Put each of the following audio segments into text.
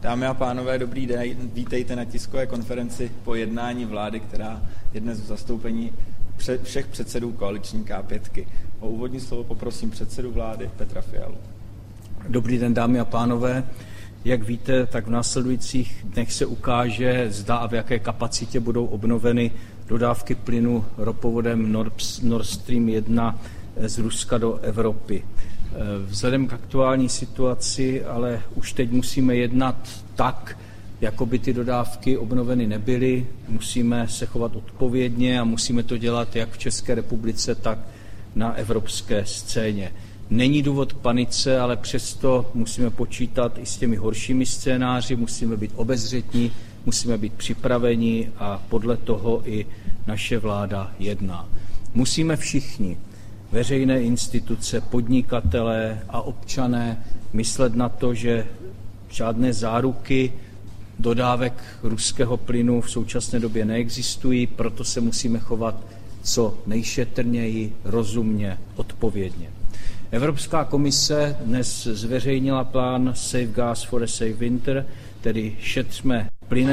Dámy a pánové, dobrý den. Vítejte na tiskové konferenci po jednání vlády, která je dnes v zastoupení všech předsedů koaliční K5. O úvodní slovo poprosím předsedu vlády Petra Fialu. Dobrý den, dámy a pánové. Jak víte, tak v následujících dnech se ukáže, zda a v jaké kapacitě budou obnoveny dodávky plynu ropovodem Nord Stream 1 z Ruska do Evropy. Vzhledem k aktuální situaci ale už teď musíme jednat tak, jako by ty dodávky obnoveny nebyly. Musíme se chovat odpovědně a musíme to dělat jak v České republice, tak na evropské scéně. Není důvod k panice, ale přesto musíme počítat i s těmi horšími scénáři, musíme být obezřetní, musíme být připraveni a podle toho i naše vláda jedná. Musíme všichni, veřejné instituce, podnikatelé a občané, myslet na to, že žádné záruky dodávek ruského plynu v současné době neexistují, proto se musíme chovat co nejšetrněji, rozumně, odpovědně. Evropská komise dnes zveřejnila plán Save Gas for a Safe Winter, tedy šetřte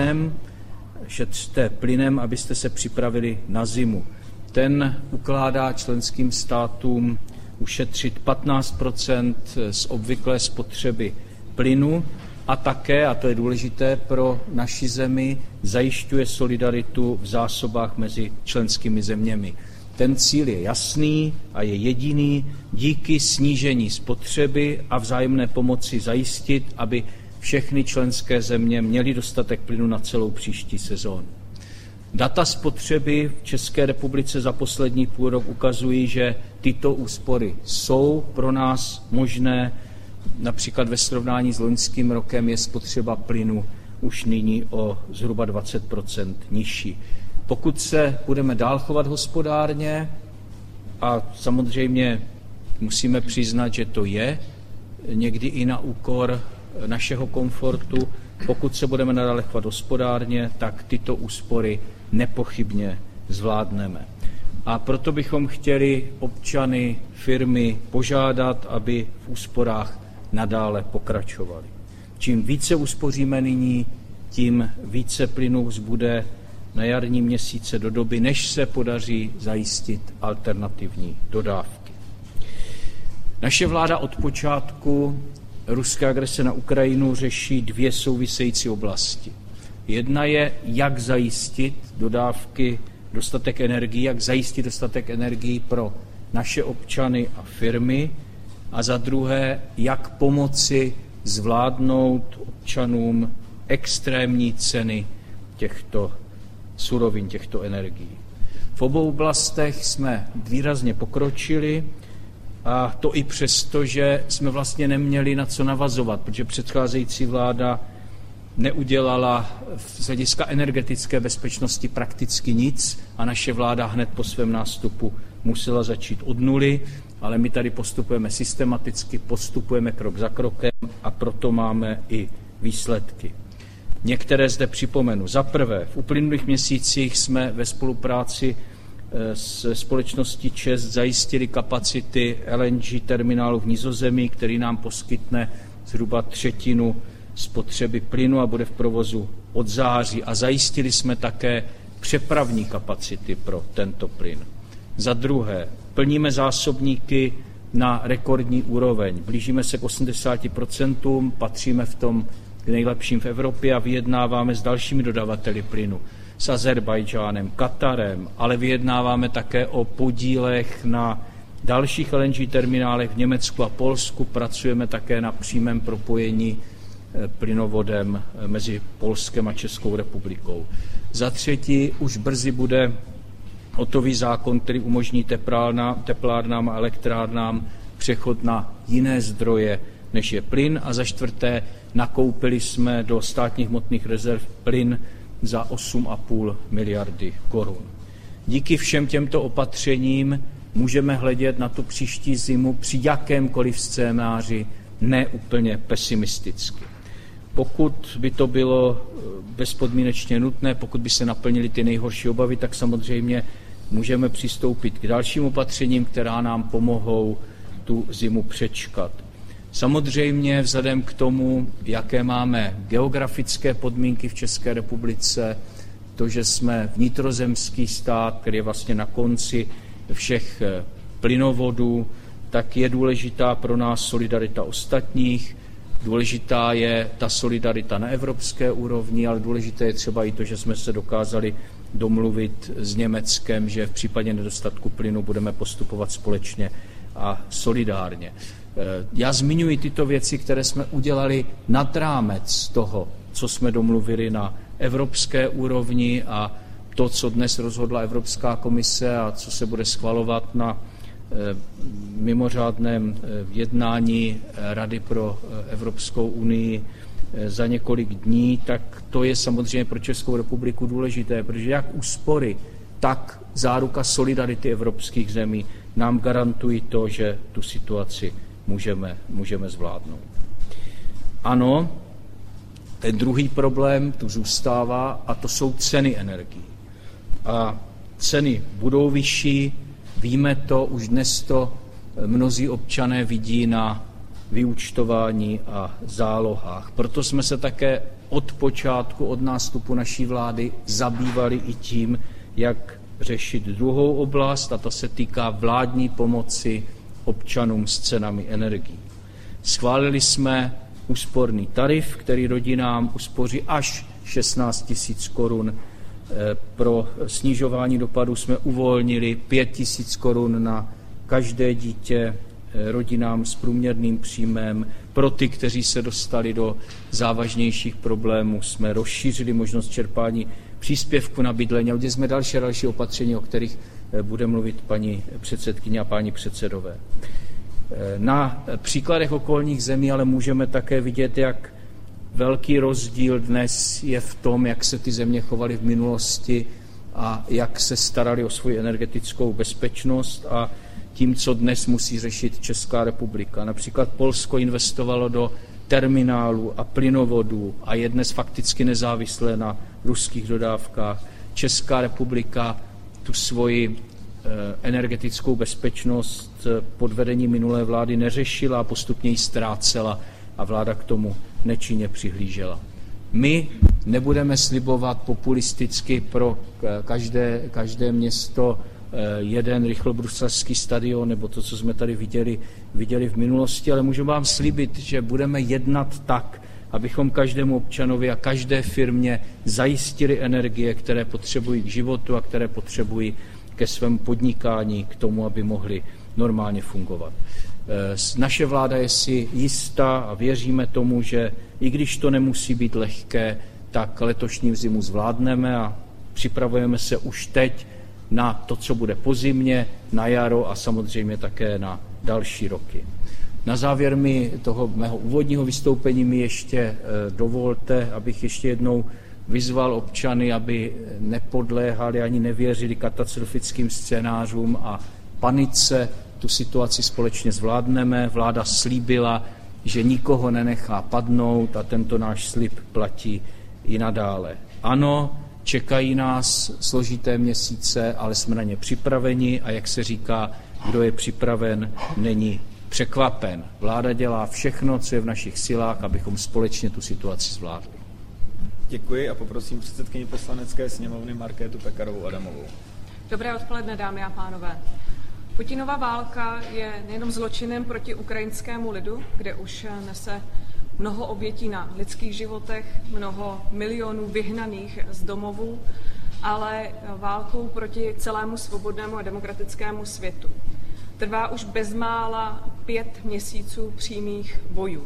plynem, abyste se připravili na zimu. Ten ukládá členským státům ušetřit 15% z obvyklé spotřeby plynu a také, a to je důležité pro naši zemi, zajišťuje solidaritu v zásobách mezi členskými zeměmi. Ten cíl je jasný a je jediný: díky snížení spotřeby a vzájemné pomoci zajistit, aby všechny členské země měly dostatek plynu na celou příští sezónu. Data spotřeby v České republice za poslední půl rok ukazují, že tyto úspory jsou pro nás možné. Například ve srovnání s loňským rokem je spotřeba plynu už nyní o zhruba 20% nižší. Pokud se budeme dál chovat hospodárně, a samozřejmě musíme přiznat, že to je někdy i na úkor našeho komfortu, pokud se budeme nadále chovat hospodárně, tak tyto úspory nepochybně zvládneme. A proto bychom chtěli občany, firmy požádat, aby v úsporách nadále pokračovali. Čím více uspoříme nyní, tím více plynu zbude na jarní měsíce do doby, než se podaří zajistit alternativní dodávky. Naše vláda od počátku ruské agrese na Ukrajinu řeší dvě související oblasti. Jedna je, jak zajistit dostatek energií pro naše občany a firmy, a za druhé, jak pomoci zvládnout občanům extrémní ceny těchto surovin, těchto energií. V obou oblastech jsme výrazně pokročili, a to i přesto, že jsme vlastně neměli na co navazovat, protože předcházející vláda neudělala z hlediska energetické bezpečnosti prakticky nic a naše vláda hned po svém nástupu musela začít od nuly, ale my tady postupujeme systematicky, postupujeme krok za krokem a proto máme i výsledky. Některé zde připomenu. Za prvé, v uplynulých měsících jsme ve spolupráci s společností ČEZ zajistili kapacity LNG terminálu v Nizozemí, který nám poskytne zhruba třetinu spotřeby plynu a bude v provozu od září. A zajistili jsme také přepravní kapacity pro tento plyn. Za druhé, plníme zásobníky na rekordní úroveň. Blížíme se k 80%, patříme v tom k nejlepším v Evropě a vyjednáváme s dalšími dodavateli plynu, s Azerbajdžánem, Katarem, ale vyjednáváme také o podílech na dalších LNG terminálech v Německu a Polsku. Pracujeme také na přímém propojení plynovodem mezi Polskem a Českou republikou. Za třetí, už brzy bude hotový zákon, který umožní teplárnám a elektrárnám přechod na jiné zdroje, než je plyn. A za čtvrté, nakoupili jsme do státních hmotných rezerv plyn za 8,5 miliardy korun. Díky všem těmto opatřením můžeme hledět na tu příští zimu při jakémkoliv scénáři neúplně pesimisticky. Pokud by to bylo bezpodmínečně nutné, pokud by se naplnily ty nejhorší obavy, tak samozřejmě můžeme přistoupit k dalším opatřením, která nám pomohou tu zimu přečkat. Samozřejmě vzhledem k tomu, jaké máme geografické podmínky v České republice, to, že jsme vnitrozemský stát, který je vlastně na konci všech plynovodů, tak je důležitá pro nás solidarita ostatních. Důležitá je ta solidarita na evropské úrovni, ale důležité je třeba i to, že jsme se dokázali domluvit s Německem, že v případě nedostatku plynu budeme postupovat společně a solidárně. Já zmiňuji tyto věci, které jsme udělali nad rámec toho, co jsme domluvili na evropské úrovni, a to, co dnes rozhodla Evropská komise a co se bude schvalovat na mimořádném jednání Rady pro Evropskou unii za několik dní, tak to je samozřejmě pro Českou republiku důležité, protože jak úspory, tak záruka solidarity evropských zemí nám garantují to, že tu situaci můžeme zvládnout. Ano, ten druhý problém tu zůstává, a to jsou ceny energií. A ceny budou vyšší, víme to, už dnes to mnozí občané vidí na vyúčtování a zálohách. Proto jsme se také od počátku, od nástupu naší vlády zabývali i tím, jak řešit druhou oblast, a to se týká vládní pomoci občanům s cenami energií. Schválili jsme úsporný tarif, který rodinám uspoří až 16 000 korun. Pro snižování dopadů jsme uvolnili 5 000 korun na každé dítě rodinám s průměrným příjmem. Pro ty, kteří se dostali do závažnějších problémů, jsme rozšířili možnost čerpání příspěvku na bydlení a udělali jsme další opatření, o kterých bude mluvit paní předsedkyně a páni předsedové. Na příkladech okolních zemí ale můžeme také vidět, jak velký rozdíl dnes je v tom, jak se ty země chovaly v minulosti a jak se starali o svoji energetickou bezpečnost, a tím, co dnes musí řešit Česká republika. Například Polsko investovalo do terminálů a plynovodů a je dnes fakticky nezávislé na ruských dodávkách. Česká republika tu svoji energetickou bezpečnost pod vedením minulé vlády neřešila a postupně ji ztrácela a vláda k tomu nečinně přihlížela. My nebudeme slibovat populisticky pro každé město jeden rychlobruslařský stadion nebo to, co jsme tady viděli v minulosti, ale můžu vám slíbit, že budeme jednat tak, abychom každému občanovi a každé firmě zajistili energie, které potřebují k životu a které potřebují ke svému podnikání, k tomu, aby mohli normálně fungovat. Naše vláda je si jistá a věříme tomu, že i když to nemusí být lehké, tak letošní zimu zvládneme a připravujeme se už teď na to, co bude po zimě, na jaro a samozřejmě také na další roky. Na závěr toho mého úvodního vystoupení mi ještě dovolte, abych ještě jednou vyzval občany, aby nepodléhali ani nevěřili katastrofickým scénářům a panice. Tu situaci společně zvládneme. Vláda slíbila, že nikoho nenechá padnout, a tento náš slib platí i nadále. Ano, čekají nás složité měsíce, ale jsme na ně připraveni, a jak se říká, kdo je připraven, není překvapen. Vláda dělá všechno, co je v našich silách, abychom společně tu situaci zvládli. Děkuji a poprosím předsedkyni Poslanecké sněmovny Markétu Pekarovou Adamovou. Dobré odpoledne, dámy a pánové. Putinova válka je nejenom zločinem proti ukrajinskému lidu, kde už nese mnoho obětí na lidských životech, mnoho milionů vyhnaných z domovů, ale válkou proti celému svobodnému a demokratickému světu. Trvá už bezmála 5 měsíců přímých bojů.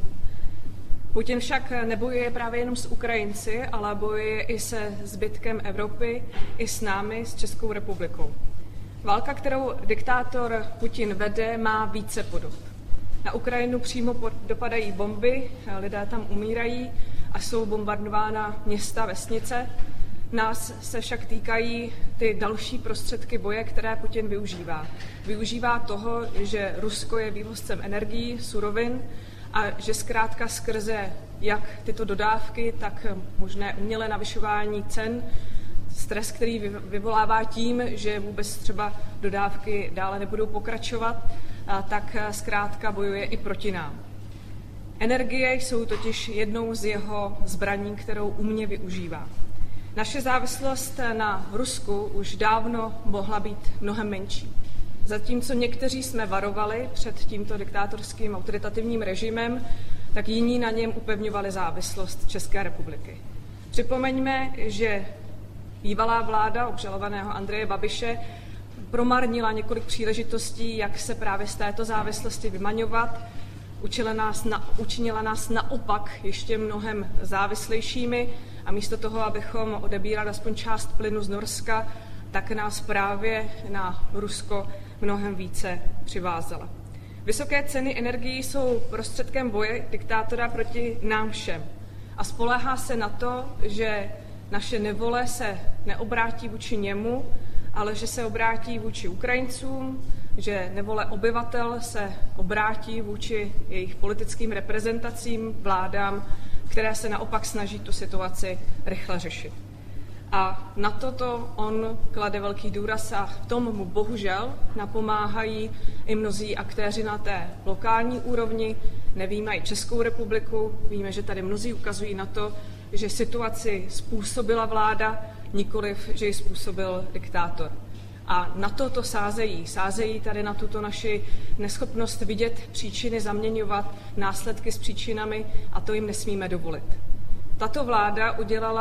Putin však nebojuje právě jenom s Ukrajinci, ale bojuje i se zbytkem Evropy, i s námi, s Českou republikou. Válka, kterou diktátor Putin vede, má více podob. Na Ukrajinu přímo dopadají bomby, lidé tam umírají a jsou bombardována města, vesnice. Nás se však týkají ty další prostředky boje, které Putin využívá. Využívá toho, že Rusko je vývozcem energií, surovin, a že zkrátka skrze jak tyto dodávky, tak možné umělé navyšování cen, stres, který vyvolává tím, že vůbec třeba dodávky dále nebudou pokračovat, tak zkrátka bojuje i proti nám. Energie jsou totiž jednou z jeho zbraní, kterou umně využívá. Naše závislost na Rusku už dávno mohla být mnohem menší. Zatímco někteří jsme varovali před tímto diktátorským autoritativním režimem, tak jiní na něm upevňovali závislost České republiky. Připomeňme, že bývalá vláda obžalovaného Andreje Babiše promarnila několik příležitostí, jak se právě z této závislosti vymaňovat, učinila nás naopak ještě mnohem závislejšími a místo toho, abychom odebírali aspoň část plynu z Norska, tak nás právě na Rusko mnohem více přivázala. Vysoké ceny energií jsou prostředkem boje diktátora proti nám všem a spoléhá se na to, že naše nevole se neobrátí vůči němu, ale že se obrátí vůči Ukrajincům, že nevole obyvatel se obrátí vůči jejich politickým reprezentacím, vládám, které se naopak snaží tu situaci rychle řešit. A na toto on klade velký důraz a v tom mu bohužel napomáhají i mnozí aktéři na té lokální úrovni, nevyjímají Českou republiku, víme, že tady mnozí ukazují na to, že situaci způsobila vláda, nikoliv, že ji způsobil diktátor. A na to sázejí tady na tuto naši neschopnost vidět příčiny, zaměňovat následky s příčinami a to jim nesmíme dovolit. Tato vláda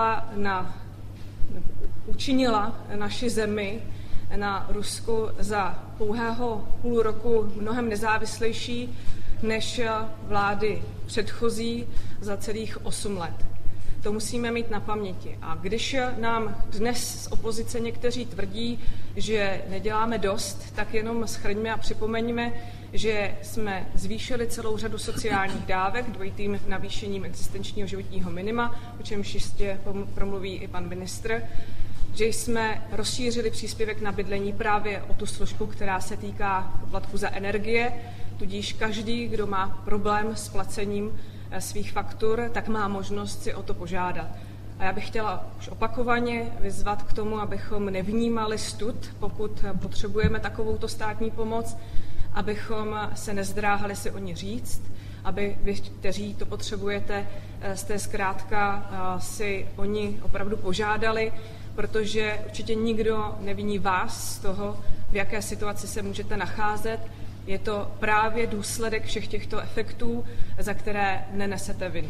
učinila naši zemi na Rusku za pouhého půl roku mnohem nezávislejší než vlády předchozí za celých 8 let. To musíme mít na paměti. A když nám dnes z opozice někteří tvrdí, že neděláme dost, tak jenom shrňme a připomeňme, že jsme zvýšili celou řadu sociálních dávek dvojitým navýšením existenčního životního minima, o čemž jistě promluví i pan ministr, že jsme rozšířili příspěvek na bydlení právě o tu složku, která se týká poplatku za energie, tudíž každý, kdo má problém s placením svých faktur, tak má možnost si o to požádat. A já bych chtěla už opakovaně vyzvat k tomu, abychom nevnímali stud, pokud potřebujeme takovouto státní pomoc, abychom se nezdráhali si o ní říct, aby vy, kteří to potřebujete, jste zkrátka si o ní opravdu požádali, protože určitě nikdo neviní vás z toho, v jaké situaci se můžete nacházet. Je to právě důsledek všech těchto efektů, za které nenesete vinu.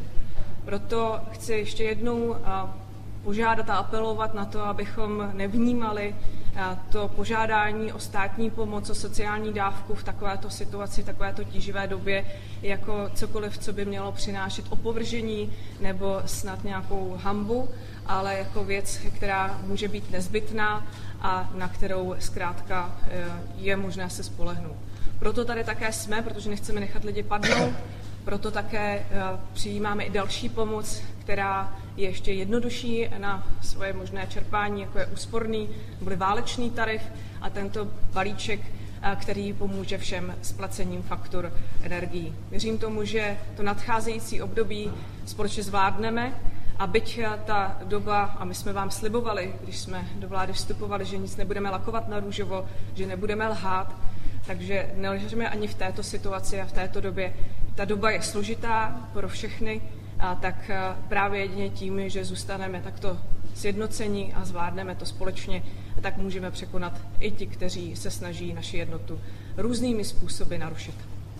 Proto chci ještě jednou požádat a apelovat na to, abychom nevnímali to požádání o státní pomoc, o sociální dávku v takovéto situaci, v takovéto tíživé době, jako cokoliv, co by mělo přinášet opovržení nebo snad nějakou hanbu, ale jako věc, která může být nezbytná a na kterou zkrátka je možné se spolehnout. Proto tady také jsme, protože nechceme nechat lidi padnout, proto také přijímáme i další pomoc, která je ještě jednodušší na svoje možné čerpání, jako je úsporný nebo válečný tarif a tento balíček, který pomůže všem s placením faktur energií. Věřím tomu, že to nadcházející období společně zvládneme a byť ta doba, a my jsme vám slibovali, když jsme do vlády vstupovali, že nic nebudeme lakovat na růžovo, že nebudeme lhát, takže nelžeme ani v této situaci a v této době. Ta doba je složitá pro všechny, a tak právě jedině tím, že zůstaneme takto sjednocení a zvládneme to společně, tak můžeme překonat i ti, kteří se snaží naši jednotu různými způsoby narušit.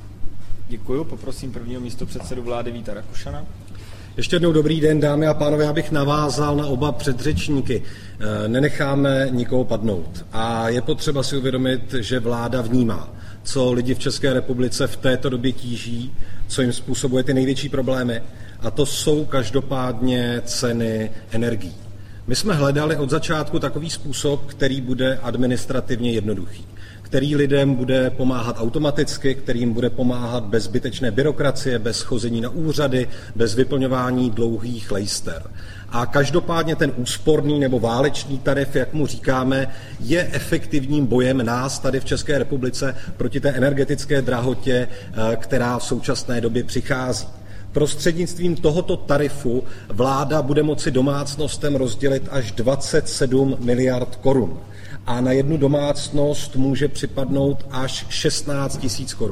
Děkuji, poprosím prvního místopředsedu vlády Víta Rakušana. Ještě jednou dobrý den, dámy a pánové, já bych navázal na oba předřečníky. Nenecháme nikoho padnout a je potřeba si uvědomit, že vláda vnímá, co lidi v České republice v této době tíží, co jim způsobuje ty největší problémy, a to jsou každopádně ceny energií. My jsme hledali od začátku takový způsob, který bude administrativně jednoduchý, který lidem bude pomáhat automaticky, který jim bude pomáhat bez zbytečné byrokracie, bez chození na úřady, bez vyplňování dlouhých lejster. A každopádně ten úsporný nebo válečný tarif, jak mu říkáme, je efektivním bojem nás tady v České republice proti té energetické drahotě, která v současné době přichází. Prostřednictvím tohoto tarifu vláda bude moci domácnostem rozdělit až 27 miliard korun. A na jednu domácnost může připadnout až 16 000 korun.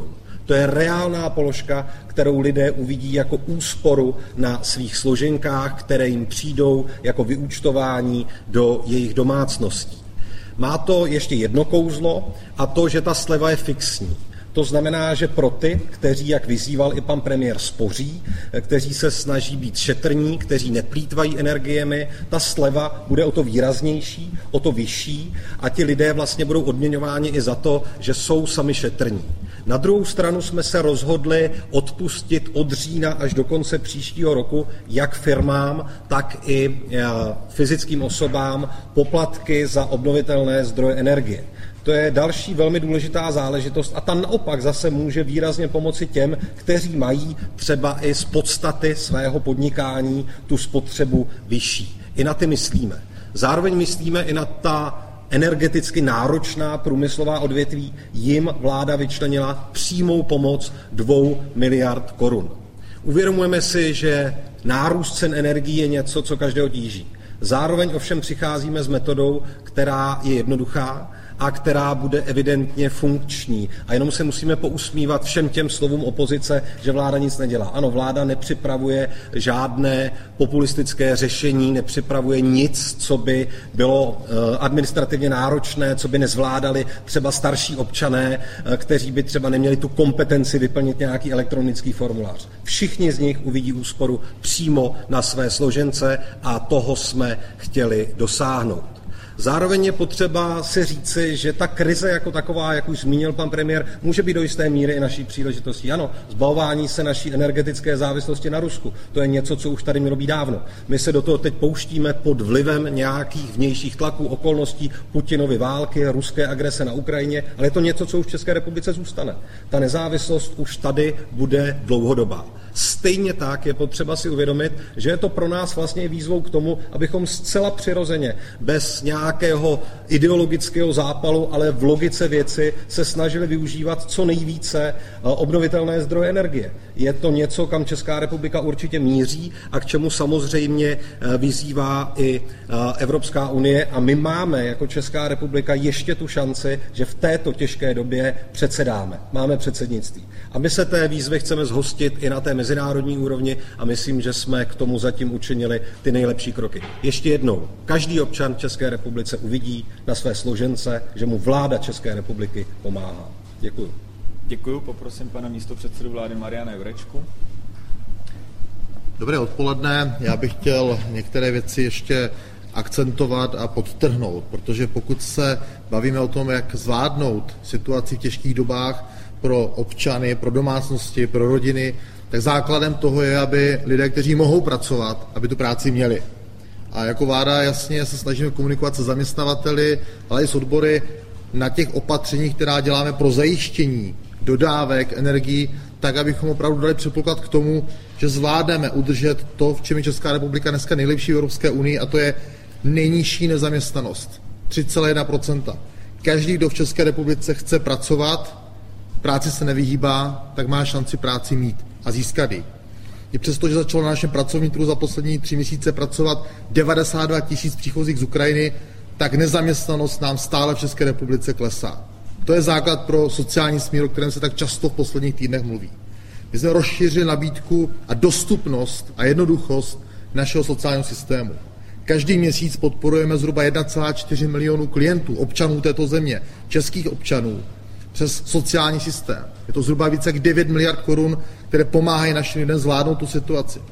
To je reálná položka, kterou lidé uvidí jako úsporu na svých složenkách, které jim přijdou jako vyúčtování do jejich domácností. Má to ještě jedno kouzlo, a to, že ta sleva je fixní. To znamená, že pro ty, kteří, jak vyzýval i pan premiér, spoří, kteří se snaží být šetrní, kteří neplýtvají energiemi, ta sleva bude o to výraznější, o to vyšší a ti lidé vlastně budou odměňováni i za to, že jsou sami šetrní. Na druhou stranu jsme se rozhodli odpustit od října až do konce příštího roku jak firmám, tak i fyzickým osobám poplatky za obnovitelné zdroje energie. To je další velmi důležitá záležitost a ta naopak zase může výrazně pomoci těm, kteří mají třeba i z podstaty svého podnikání tu spotřebu vyšší. I na ty myslíme. Zároveň myslíme i na ta energeticky náročná průmyslová odvětví. Jim vláda vyčlenila přímou pomoc 2 miliard korun. Uvědomujeme si, že nárůst cen energií je něco, co každého tíží. Zároveň ovšem přicházíme s metodou, která je jednoduchá a která bude evidentně funkční. A jenom se musíme pousmívat všem těm slovům opozice, že vláda nic nedělá. Ano, vláda nepřipravuje žádné populistické řešení, nepřipravuje nic, co by bylo administrativně náročné, co by nezvládali třeba starší občané, kteří by třeba neměli tu kompetenci vyplnit nějaký elektronický formulář. Všichni z nich uvidí úsporu přímo na své složence a toho jsme chtěli dosáhnout. Zároveň je potřeba si říci, že ta krize jako taková, jak už zmínil pan premiér, může být do jisté míry i naší příležitostí. Ano, zbavování se naší energetické závislosti na Rusku, to je něco, co už tady mělo být dávno. My se do toho teď pouštíme pod vlivem nějakých vnějších tlaků, okolností Putinovy války, ruské agrese na Ukrajině, ale je to něco, co už v České republice zůstane. Ta nezávislost už tady bude dlouhodobá. Stejně tak je potřeba si uvědomit, že je to pro nás vlastně výzvou k tomu, abychom zcela přirozeně, bez nějakého ideologického zápalu, ale v logice věci se snažili využívat co nejvíce obnovitelné zdroje energie. Je to něco, kam Česká republika určitě míří a k čemu samozřejmě vyzývá i Evropská unie a my máme jako Česká republika ještě tu šanci, že v této těžké době předsedáme. Máme předsednictví. A my se té výzvy chceme zhostit i na té mezinárodní úrovni a myslím, že jsme k tomu zatím učinili ty nejlepší kroky. Ještě jednou, každý občan České republice uvidí na své složence, že mu vláda České republiky pomáhá. Děkuju. Děkuju, poprosím pana místopředsedu vlády Mariana Jurečku. Dobré odpoledne, já bych chtěl některé věci ještě akcentovat a podtrhnout, protože pokud se bavíme o tom, jak zvládnout situaci v těžkých dobách pro občany, pro domácnosti, pro rodiny, tak základem toho je, aby lidé, kteří mohou pracovat, aby tu práci měli. A jako vláda jasně se snažíme komunikovat se zaměstnavateli, ale i s odbory na těch opatřeních, která děláme pro zajištění dodávek energií, tak abychom opravdu dali předpoklad k tomu, že zvládneme udržet to, v čem je Česká republika dneska nejlepší v Evropské unii, a to je nejnižší nezaměstnanost. 3,1%. Každý, kdo v České republice chce pracovat, práci se nevyhýbá, tak má šanci práci mít a získat ji. I přesto, že začalo na našem pracovním trhu za poslední 3 měsíce pracovat 92 000 příchozích z Ukrajiny, tak nezaměstnanost nám stále v České republice klesá. To je základ pro sociální smír, o kterém se tak často v posledních týdnech mluví. My jsme rozšířili nabídku a dostupnost a jednoduchost našeho sociálního systému. Každý měsíc podporujeme zhruba 1,4 milionu klientů, občanů této země, českých občanů, přes sociální systém. Je to zhruba více jak 9 miliard korun, které pomáhají našim lidem zvládnout tu situaci.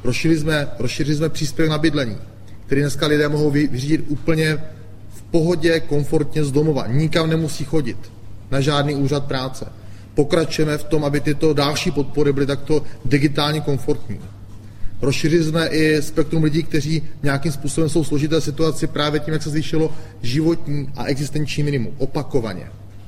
Rozšířili jsme příspěvek na bydlení, který dneska lidé mohou vyřídit úplně v pohodě, komfortně z domova. Nikam nemusí chodit na žádný úřad práce. Pokračujeme v tom, aby tyto další podpory byly takto digitálně komfortní. Rozšířili jsme i spektrum lidí, kteří nějakým způsobem jsou v složité situaci právě tím, jak se zvýšilo životní a existenční minimum opakovaně.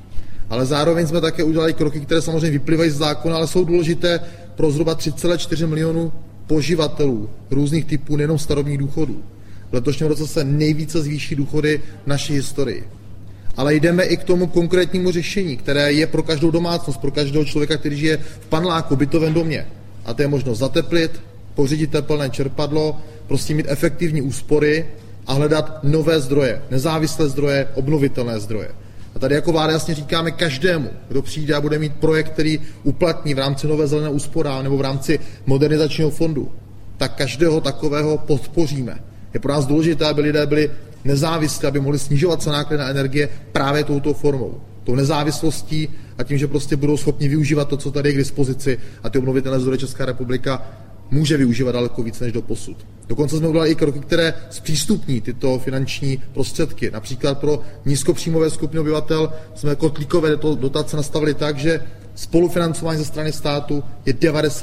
Ale zároveň jsme také udělali kroky, které samozřejmě vyplývají z zákona, ale jsou důležité pro zhruba 3,4 milionu poživatelů různých typů, nejenom starobních důchodů. V letošním roce se nejvíce zvýší důchody v naší historii. Ale jdeme i k tomu konkrétnímu řešení, které je pro každou domácnost, pro každého člověka, který žije v paneláku, bytovém domě. A to je možnost zateplit, pořídit tepelné čerpadlo, prostě mít efektivní úspory a hledat nové zdroje, nezávislé zdroje, obnovitelné zdroje. A tady jako vláda jasně říkáme každému, kdo přijde a bude mít projekt, který uplatní v rámci nové zelené úspory nebo v rámci modernizačního fondu, tak každého takového podpoříme. Je pro nás důležité, aby lidé byli nezávislí, aby mohli snižovat se náklady na energie právě touto formou. Tou nezávislostí a tím, že prostě budou schopni využívat to, co tady je k dispozici a ty obnovitelné zdroje Česká republika může využívat daleko víc než doposud. Dokonce jsme udělali i kroky, které zpřístupní tyto finanční prostředky. Například pro nízkopříjmové skupiny obyvatel jsme kotlíkové dotace nastavili tak, že spolufinancování ze strany státu je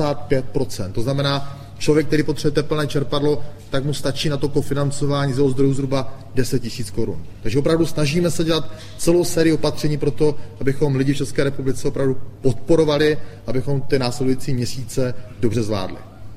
95%. To znamená, člověk, který potřebuje tepelné čerpadlo, tak mu stačí na to kofinancování z jeho zdrojů zhruba 10 000 korun. Takže opravdu snažíme se dělat celou sérii opatření pro to, abychom lidi v České republice opravdu podporovali, abychom ty následující měsíce dobře zvládli.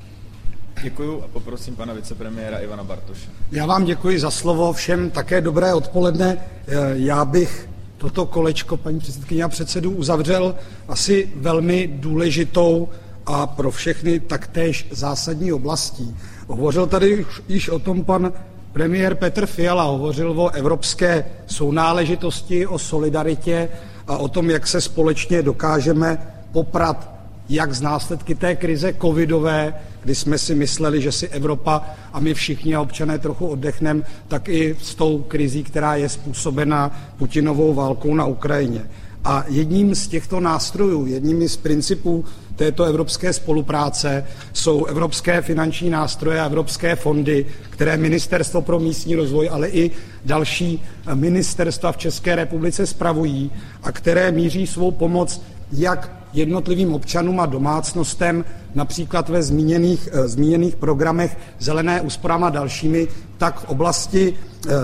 Děkuju a poprosím pana vicepremiéra Ivana Bartoše. Já vám děkuji za slovo, všem také dobré odpoledne. Já bych toto kolečko, paní předsedkyně a předsedů, uzavřel asi velmi důležitou a pro všechny taktéž zásadní oblastí. Hovořil tady již o tom pan premiér Petr Fiala, hovořil o evropské sounáležitosti, o solidaritě a o tom, jak se společně dokážeme poprat jak z následky té krize covidové, kdy jsme si mysleli, že si Evropa a my všichni a občané trochu oddechneme, tak i s tou krizí, která je způsobena Putinovou válkou na Ukrajině. A jedním z těchto nástrojů, jedním z principů této evropské spolupráce jsou evropské finanční nástroje a evropské fondy, které Ministerstvo pro místní rozvoj, ale i další ministerstva v České republice spravují a které míří svou pomoc jak jednotlivým občanům a domácnostem, například ve zmíněných programech Zelené úsporám a dalšími, tak v oblasti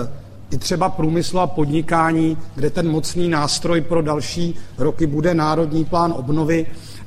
i třeba průmyslu a podnikání, kde ten mocný nástroj pro další roky bude Národní plán obnovy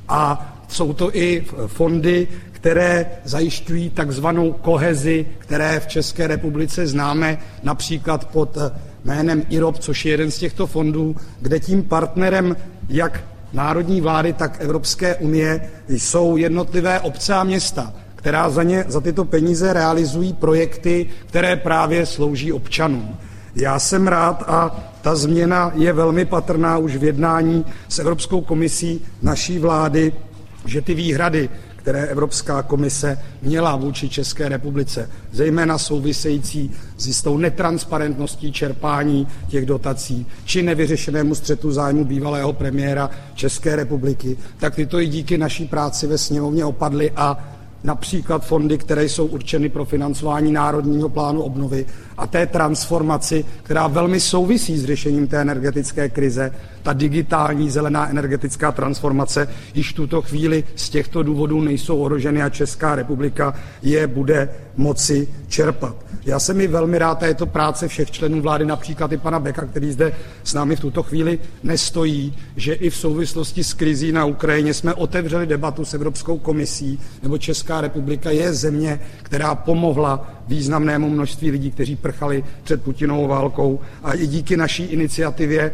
a jsou to i fondy, které zajišťují takzvanou kohezi, které v České republice známe například pod jménem IROP, což je jeden z těchto fondů, kde tím partnerem jak národní vlády, tak Evropské unie jsou jednotlivé obce a města, která za tyto peníze realizují projekty, které právě slouží občanům. Já jsem rád a ta změna je velmi patrná už v jednání s Evropskou komisí naší vlády, že ty výhrady, které Evropská komise měla vůči České republice, zejména související s jistou netransparentností čerpání těch dotací či nevyřešenému střetu zájmu bývalého premiéra České republiky, tak tyto i díky naší práci ve sněmovně opadly a například fondy, které jsou určeny pro financování Národního plánu obnovy a té transformaci, která velmi souvisí s řešením té energetické krize, ta digitální zelená energetická transformace, již v tuto chvíli z těchto důvodů nejsou ohroženy a Česká republika je bude moci čerpat. Já jsem i velmi rád, a je to práce všech členů vlády, například i pana Beka, který zde s námi v tuto chvíli nestojí, že i v souvislosti s krizí na Ukrajině jsme otevřeli debatu s Evropskou komisí, nebo Česká republika je země, která pomohla významnému množství lidí, kteří prchali před Putinovou válkou a i díky naší iniciativě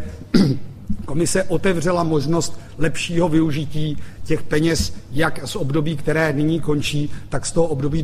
Komise otevřela možnost lepšího využití těch peněz, jak z období, které nyní končí, tak z toho období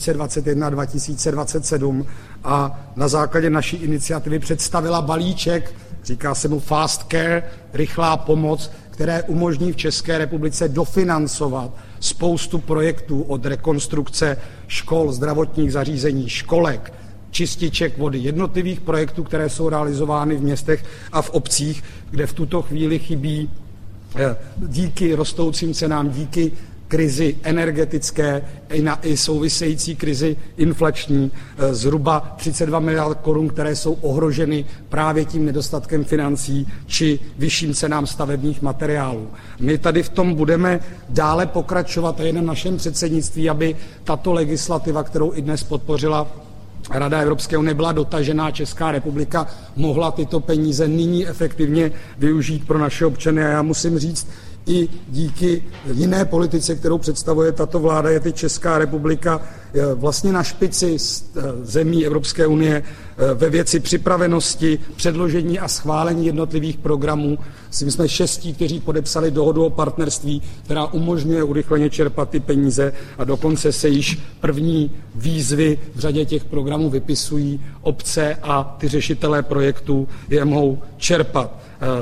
2021-2027 a na základě naší iniciativy představila balíček, říká se mu Fast Care, rychlá pomoc, které umožní v České republice dofinancovat spoustu projektů od rekonstrukce škol, zdravotních zařízení, školek, čističek vody, jednotlivých projektů, které jsou realizovány v městech a v obcích, kde v tuto chvíli chybí díky rostoucím cenám, díky krizi energetické i související krizi inflační zhruba 32 miliard korun, které jsou ohroženy právě tím nedostatkem financí či vyšším cenám stavebních materiálů. My tady v tom budeme dále pokračovat a je na našem předsednictví, aby tato legislativa, kterou i dnes podpořila Rada Evropské unie, byla dotažená, Česká republika mohla tyto peníze nyní efektivně využít pro naše občany a já musím říct, i díky jiné politice, kterou představuje tato vláda, je teď Česká republika vlastně na špici zemí Evropské unie ve věci připravenosti, předložení a schválení jednotlivých programů. My jsme 6, kteří podepsali dohodu o partnerství, která umožňuje urychleně čerpat ty peníze a dokonce se již první výzvy v řadě těch programů vypisují. Obce a ty řešitelé projektů je mohou čerpat.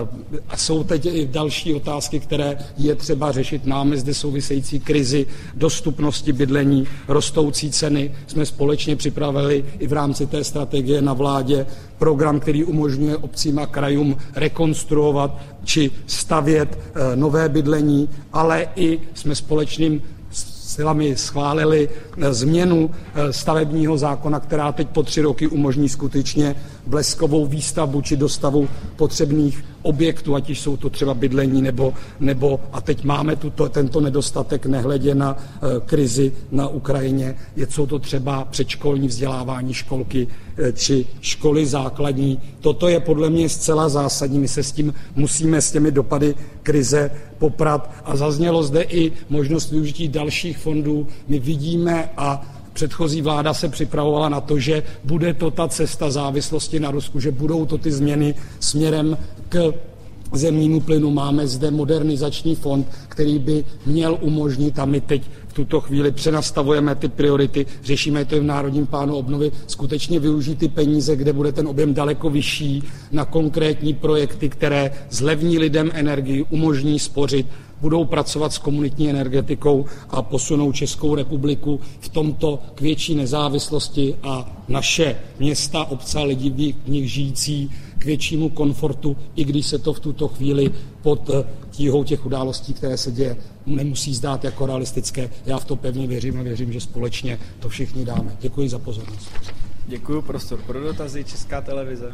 A jsou teď i další otázky, které je třeba řešit. Máme zde související krizi dostupnosti bydlení, rostoucí ceny. Jsme společně připravili i v rámci té strategie na vládě program, který umožňuje obcím a krajům rekonstruovat či stavět nové bydlení, ale i jsme společným silami schválili změnu stavebního zákona, která teď po 3 roky umožní skutečně bleskovou výstavbu či dostavu potřebných objektů, ať jsou to třeba bydlení nebo a teď máme tento nedostatek nehledě na krizi na Ukrajině. Jsou to třeba předškolní vzdělávání, školky či školy základní. Toto je podle mě zcela zásadní. My se musíme s těmi dopady krize poprat a zaznělo zde i možnost využití dalších fondů. My vidíme a předchozí vláda se připravovala na to, že bude to ta cesta závislosti na Rusku, že budou to ty změny směrem k zemnímu plynu. Máme zde modernizační fond, který by měl umožnit, a my teď v tuto chvíli přenastavujeme ty priority, řešíme to i v Národním plánu obnovy, skutečně využít ty peníze, kde bude ten objem daleko vyšší, na konkrétní projekty, které zlevní lidem energii, umožní spořit, budou pracovat s komunitní energetikou a posunou Českou republiku v tomto k větší nezávislosti a naše města, obce a lidi v nich žijící k většímu komfortu, i když se to v tuto chvíli pod tíhou těch událostí, které se děje, nemusí zdát jako realistické. Já v to pevně věřím a věřím, že společně to všichni dáme. Děkuji za pozornost. Děkuji. Prostor pro dotazy. Česká televize.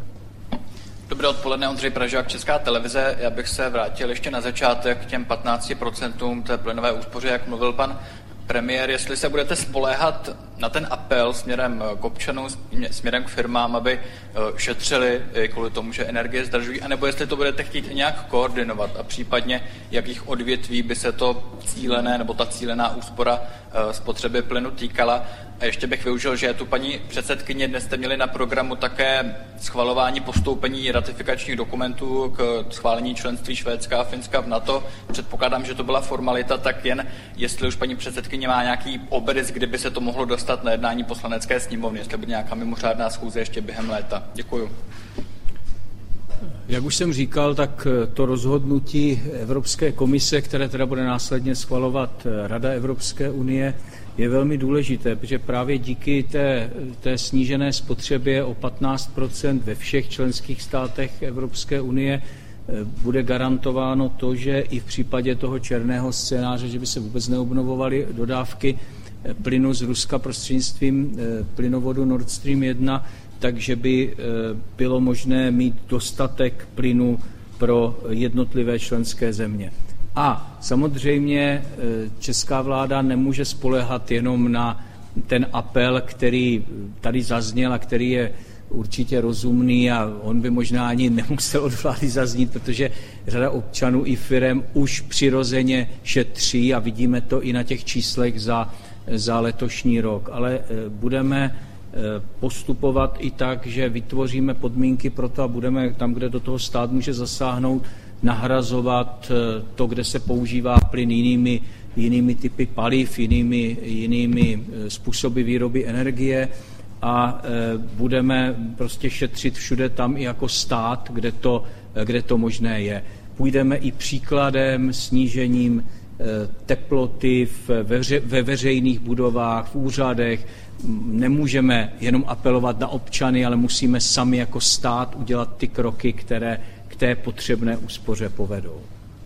Dobré odpoledne, Ondřej Pražák, Česká televize. Já bych se vrátil ještě na začátek k těm 15% té plynové úspoře, jak mluvil pan premiér, jestli se budete spoléhat na ten apel směrem k občanům, směrem k firmám, aby šetřili kvůli tomu, že energie zdražují, anebo jestli to budete chtít nějak koordinovat a případně jakých odvětví by se to cílené nebo ta cílená úspora spotřeby plynu týkala. A ještě bych využil, že je tu paní předsedkyně, dnes jste měli na programu také schvalování postoupení ratifikačních dokumentů k schválení členství Švédska a Finska v NATO. Předpokládám, že to byla formalita, tak jen jestli už paní předsedkyně má nějaký obrys, kdyby se to mohlo dostat na jednání Poslanecké sněmovny, jestli by nějaká mimořádná schůze ještě během léta. Děkuju. Jak už jsem říkal, tak to rozhodnutí Evropské komise, které teda bude následně schvalovat Rada Evropské unie, je velmi důležité, protože právě díky té snížené spotřebě o 15% ve všech členských státech Evropské unie bude garantováno to, že i v případě toho černého scénáře, že by se vůbec neobnovovaly dodávky plynu z Ruska prostřednictvím plynovodu Nord Stream 1, takže by bylo možné mít dostatek plynu pro jednotlivé členské země. A samozřejmě česká vláda nemůže spoléhat jenom na ten apel, který tady zazněl a který je určitě rozumný a on by možná ani nemusel od vlády zaznít, protože řada občanů i firem už přirozeně šetří a vidíme to i na těch číslech za letošní rok. Ale budeme postupovat i tak, že vytvoříme podmínky pro to a budeme tam, kde do toho stát může zasáhnout, nahrazovat to, kde se používá plyn jinými typy paliv, jinými způsoby výroby energie a budeme prostě šetřit všude tam i jako stát, kde to možné je. Půjdeme i příkladem, snížením teploty ve veřejných budovách, v úřadech. Nemůžeme jenom apelovat na občany, ale musíme sami jako stát udělat ty kroky, které k té potřebné úspoře povedou.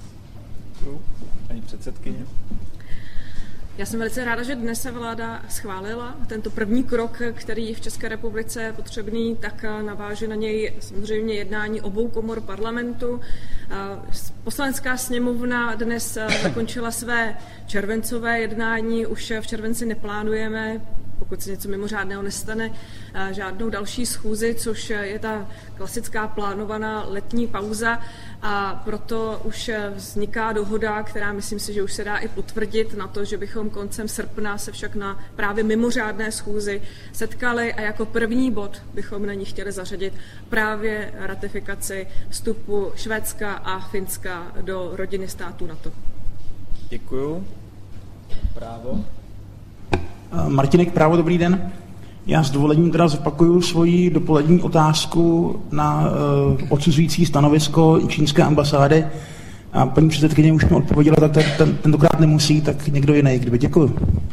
Paní předsedkyně. Já jsem velice ráda, že dnes se vláda schválila tento první krok, který v České republice je potřebný, tak naváže na něj samozřejmě jednání obou komor parlamentu. Poslanecká sněmovna dnes zakončila své červencové jednání, už v červenci neplánujeme pokud se něco mimořádného nestane, žádnou další schůzi, což je ta klasická plánovaná letní pauza, a proto už vzniká dohoda, která myslím si, že už se dá i potvrdit na to, že bychom koncem srpna se však na právě mimořádné schůzi setkali a jako první bod bychom na ní chtěli zařadit právě ratifikaci vstupu Švédska a Finska do rodiny států NATO. Děkuju. Právo. Martinek, Právo, dobrý den. Já s dovolením teda zopakuju svoji dopolední otázku na odsuzující stanovisko čínské ambasády. A paní předsedkyně už mi odpověděla, tak tentokrát nemusí, tak někdo jiný. Kdyby děkuju.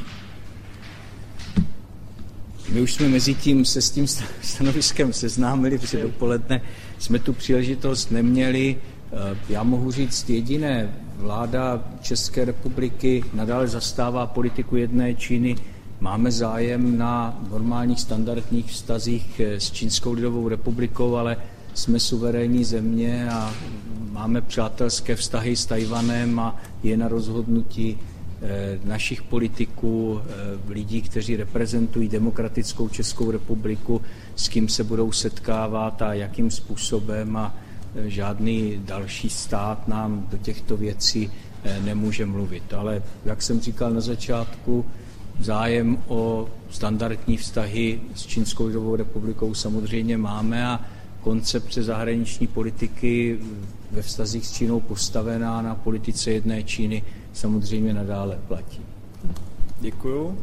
My už jsme mezi tím se s tím stanoviskem seznámili, protože dopoledne jsme tu příležitost neměli. Já mohu říct jediné. Vláda České republiky nadále zastává politiku jedné Číny. Máme zájem na normálních standardních vztazích s Čínskou lidovou republikou, ale jsme suverénní země a máme přátelské vztahy s Tchaj-wanem a je na rozhodnutí našich politiků, lidí, kteří reprezentují demokratickou Českou republiku, s kým se budou setkávat a jakým způsobem, a žádný další stát nám do těchto věcí nemůže mluvit. Ale jak jsem říkal na začátku, zájem o standardní vztahy s Čínskou lidovou republikou samozřejmě máme a koncepce zahraniční politiky ve vztazích s Čínou postavená na politice jedné Číny samozřejmě nadále platí. Děkuju.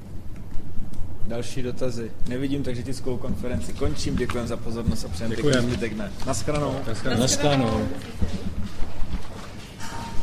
Další dotazy nevidím, takže tiskovou konferenci končím. Děkujeme za pozornost a přejeme pěkný zbytek dne. Naschledanou. Naschledanou.